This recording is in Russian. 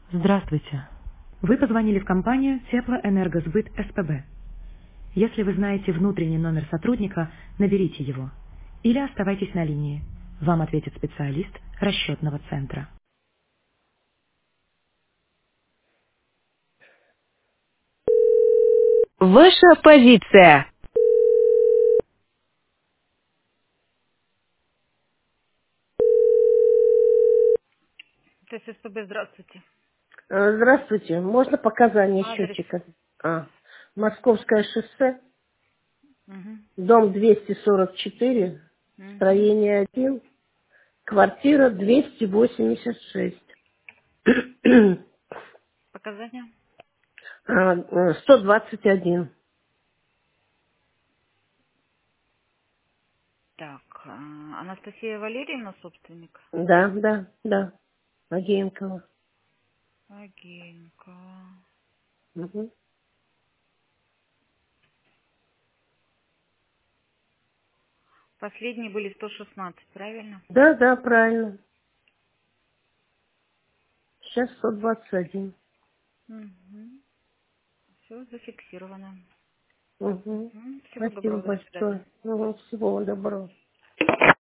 Здравствуйте. Вы позвонили в компанию Теплоэнергосбыт СПБ. Если вы знаете внутренний номер сотрудника, наберите его. Или оставайтесь на линии. Вам ответит специалист расчетного центра. Ваша позиция. ТССПБ, здравствуйте. Здравствуйте. Можно показания Адрес. счетчика? Московское шоссе, Мгм. дом 244, Мгм. строение 1, квартира 286. Показания? 121. Так, Анастасия Валерьевна, собственник. Да, да, да. Агеенкова. Агенька. Мгм. Последние были 116, правильно? Да, да, правильно. Сейчас 121. Угу. Все зафиксировано. Угу. Мгм. Всего Спасибо доброго, до свидания. большое. Всего вам доброго.